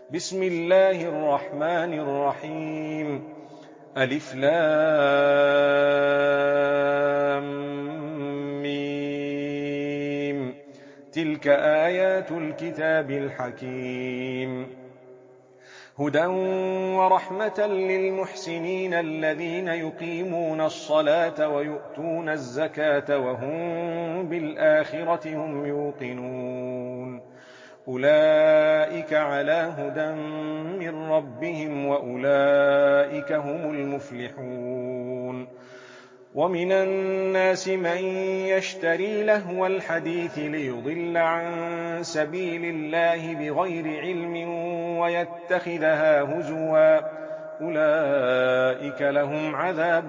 بسم الله الرحمن الرحيم ألف لام ميم تلك آيات الكتاب الحكيم هدى ورحمة للمحسنين الذين يقيمون الصلاة ويؤتون الزكاة وهم بالآخرة هم يوقنون أولئك على هدى من ربهم وأولئك هم المفلحون ومن الناس من يشتري لهو الحديث ليضل عن سبيل الله بغير علم ويتخذها هزوا أولئك لهم عذاب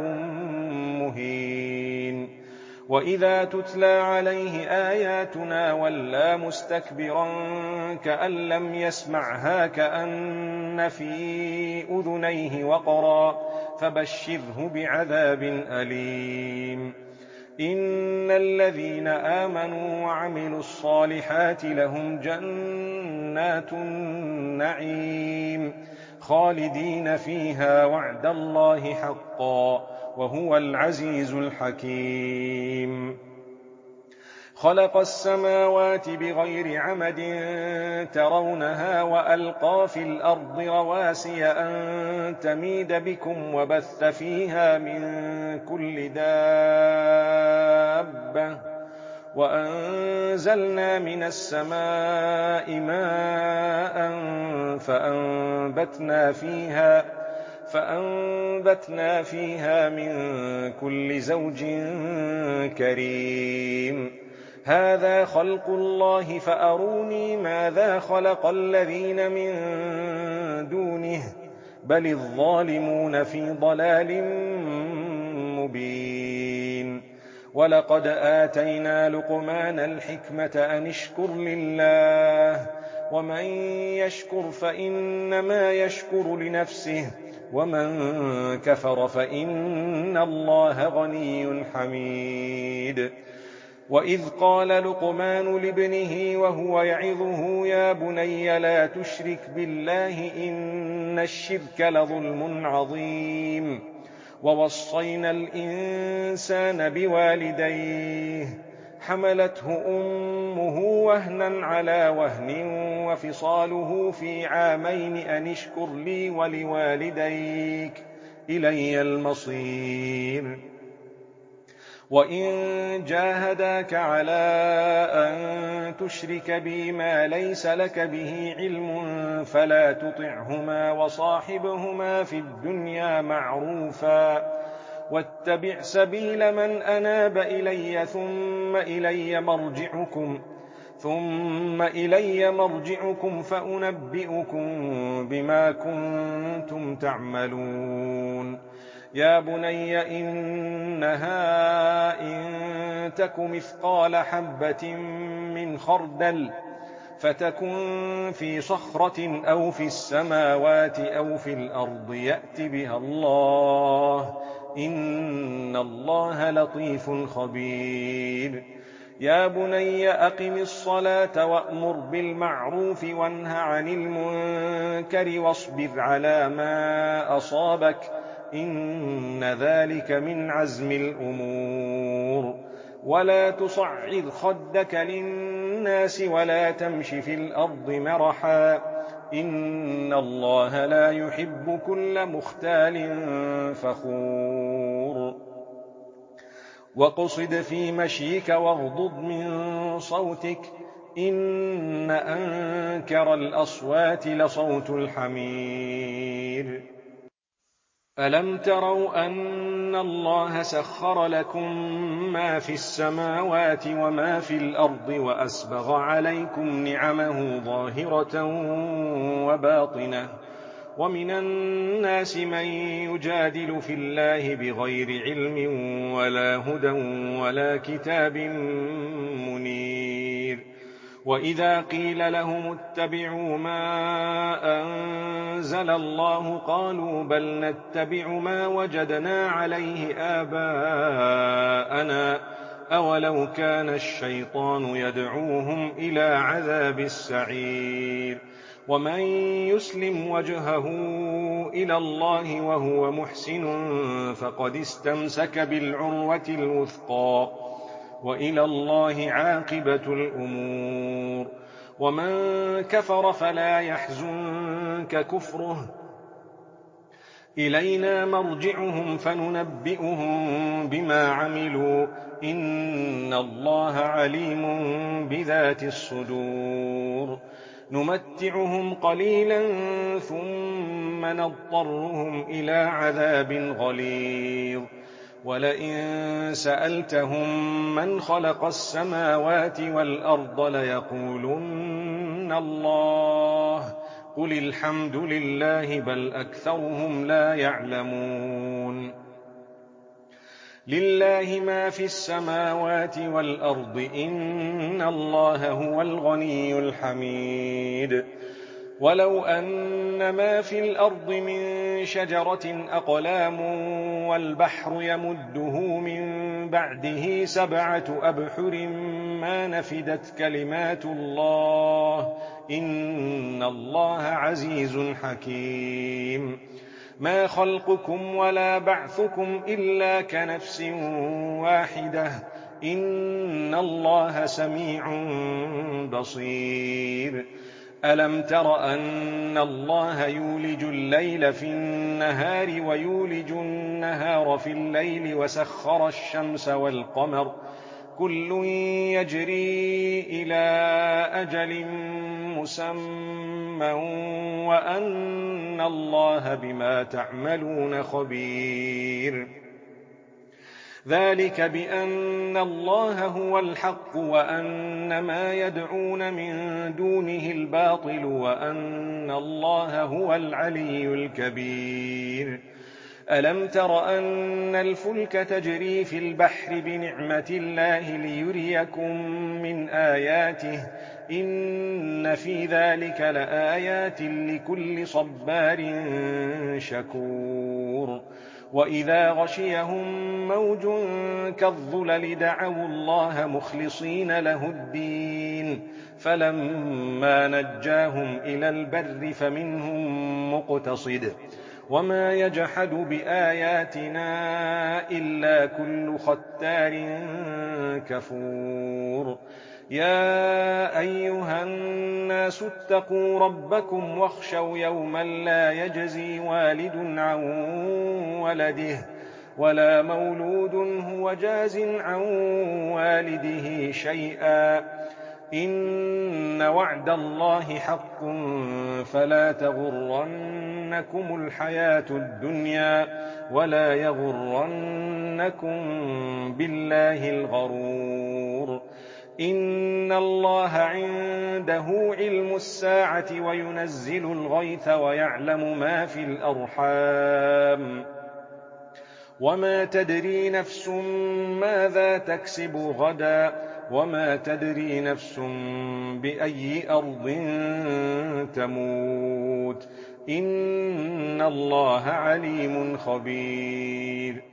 مهين وإذا تتلى عليه آياتنا ولى مستكبرا كأن لم يسمعها كأن في أذنيه وقرا فبشره بعذاب أليم إن الذين آمنوا وعملوا الصالحات لهم جنات النعيم خالدين فيها وعد الله حقا وهو العزيز الحكيم خلق السماوات بغير عمد ترونها وألقى في الأرض رواسي أن تميد بكم وبث فيها من كل دابة وأنزلنا من السماء ماء فأنبتنا فيها من كل زوج كريم هذا خلق الله فأروني ماذا خلق الذين من دونه بل الظالمون في ضلال مبين ولقد آتينا لقمان الحكمة أن اشكر لله ومن يشكر فإنما يشكر لنفسه ومن كفر فإن الله غني حميد وإذ قال لقمان لابنه وهو يعظه يا بني لا تشرك بالله إن الشرك لظلم عظيم ووصينا الإنسان بوالديه حملته أمه وهنا على وهن وفصاله في عامين أن اشكر لي ولوالديك إلي المصير وإن جاهداك على أن تشرك بي ما ليس لك به علم فلا تطعهما وصاحبهما في الدنيا معروفا واتبع سبيل من أناب إلي ثم إلي مرجعكم فأنبئكم بما كنتم تعملون يا بني إنها إن تك مثقال حبة من خردل فتكن في صخرة أو في السماوات أو في الأرض يأت بها الله إن الله لطيف خبير يا بني أقم الصلاة وأمر بالمعروف وانه عن المنكر واصبر على ما أصابك إن ذلك من عزم الأمور ولا تصعد خدك للناس ولا تمش في الأرض مرحا إن الله لا يحب كل مختال فخور واقصد في مشيك واغضض من صوتك إن أنكر الأصوات لصوت الحمير ألم تروا أن الله سخر لكم ما في السماوات وما في الأرض وأسبغ عليكم نعمه ظاهرة وباطنة ومن الناس من يجادل في الله بغير علم ولا هدى ولا كتاب منير وإذا قيل لهم اتبعوا ما أنزل الله قالوا بل نتبع ما وجدنا عليه آباءنا أولو كان الشيطان يدعوهم إلى عذاب السعير ومن يسلم وجهه إلى الله وهو محسن فقد استمسك بالعروة الوثقى، وإلى الله عاقبة الأمور. ومن كفر فلا يحزنك كفره، إلينا مرجعهم فننبئهم بما عملوا، إن الله عليم بذات الصدور. نمتعهم قليلا ثم نضطرهم إلى عذاب غليظ. ولئن سألتهم من خلق السماوات والأرض ليقولن الله، قل الحمد لله بل أكثرهم لا يعلمون. لله ما في السماوات والأرض، إن الله هو الغني الحميد. ولو أن ما في الأرض من شجرة أقلام والبحر يمده من بعده 7 أبحر ما نفدت كلمات الله، إن الله عزيز حكيم. ما خلقكم ولا بعثكم إلا كنفس واحدة، إن الله سميع بصير. ألم تر أن الله يولج الليل في النهار ويولج النهار في الليل وسخر الشمس والقمر كل يجري إلى أجل مسمى وأن الله بما تعملون خبير. ذلك بأن الله هو الحق وأن ما يدعون من دونه الباطل وأن الله هو العلي الكبير. ألم تر أن الفلك تجري في البحر بنعمة الله ليريكم من آياته، إن في ذلك لآيات لكل صبار شكور. وإذا غشيهم موج كالظلل دعوا الله مخلصين له الدين، فلما نجاهم إلى البر فمنهم مقتصد، وما يجحد بآياتنا إلا كل ختار كفور. يا أيها الناس اتقوا ربكم واخشوا يوما لا يجزي والد عن ولده ولا مولود هو جاز عن والده شيئا، إن وعد الله حق فلا تغرنكم الحياة الدنيا ولا يغرنكم بالله الغرور. إن الله عنده علم الساعة وينزل الغيث ويعلم ما في الأرحام، وما تدري نفس ماذا تكسب غدا وما تدري نفس بأي أرض تموت، إن الله عليم خبير.